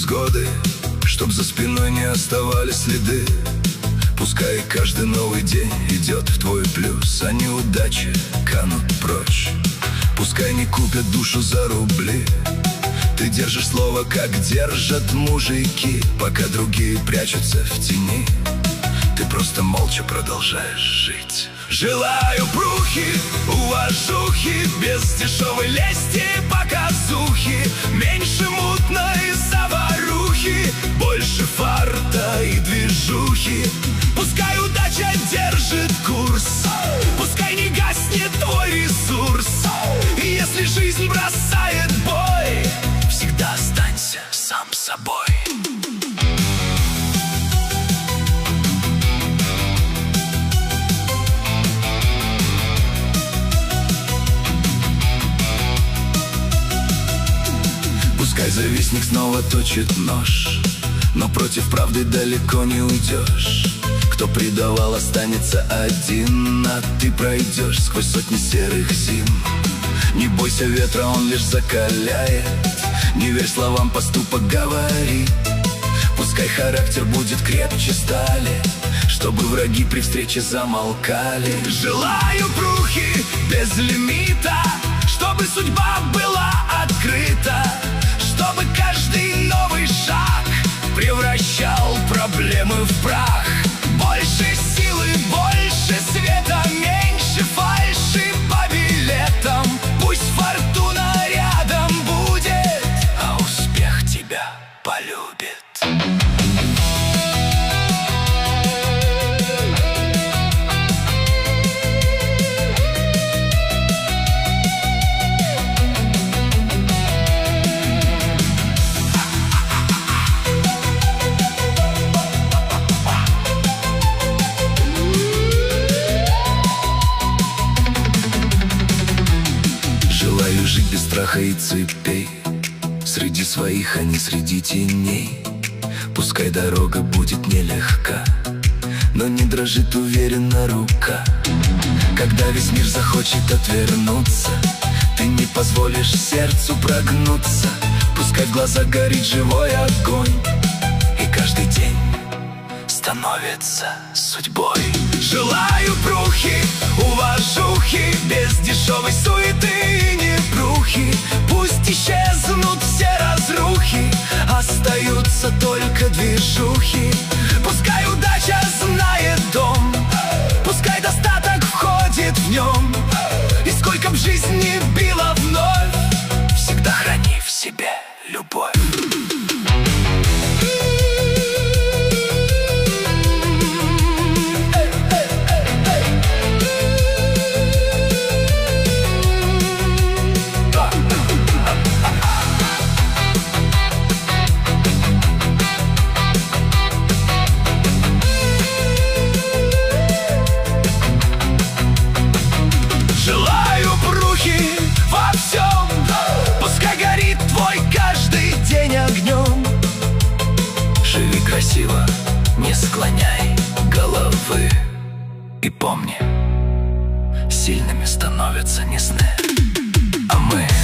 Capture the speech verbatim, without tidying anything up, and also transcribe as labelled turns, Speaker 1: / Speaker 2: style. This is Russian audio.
Speaker 1: невзгоды, чтоб за спиной не оставались следы. Пускай каждый новый день идет в твой плюс, а неудачи канут прочь. Пускай не купят душу за рубли, ты держишь слово, как держат мужики. Пока другие прячутся в тени, ты просто молча продолжаешь жить. Желаю брухи, уважухи, без дешевой лести, показухи, меньше мутной заварухи, больше фарта и движухи. Пускай удача держит курс, пускай не гаснет твой ресурс. И если жизнь бросает бой, всегда останься сам собой. Пускай завистник снова точит нож, но против правды далеко не уйдешь. Кто предавал, останется один, а ты пройдешь сквозь сотни серых зим. Не бойся ветра, он лишь закаляет, не верь словам, поступок говорит. Пускай характер будет крепче стали, чтобы враги при встрече замолкали. Желаю брухи без лимита, чтобы судьба была открыта, чтобы каждый новый шаг превращал проблемы в прах. Больше силы, больше света, меньше фальши по билетам. Пусть фортуна рядом будет, а успех тебя полюбит. Жить без страха и цепей, среди своих, а не среди теней. Пускай дорога будет нелегка, но не дрожит уверенно рука. Когда весь мир захочет отвернуться, ты не позволишь сердцу прогнуться. Пускай в глазах горит живой огонь, и каждый день становится судьбой. Желаю брухи, уважухи, без дешевой суеты и непрухи. Пусть исчезнут все разрухи, остаются только движухи. Пускай удача знает дом, пускай достаток входит в нем. И сколько б жизнь не била вновь, всегда храни в себе любовь. Красиво, не склоняй головы. И помни, сильными становятся не сны, а мы.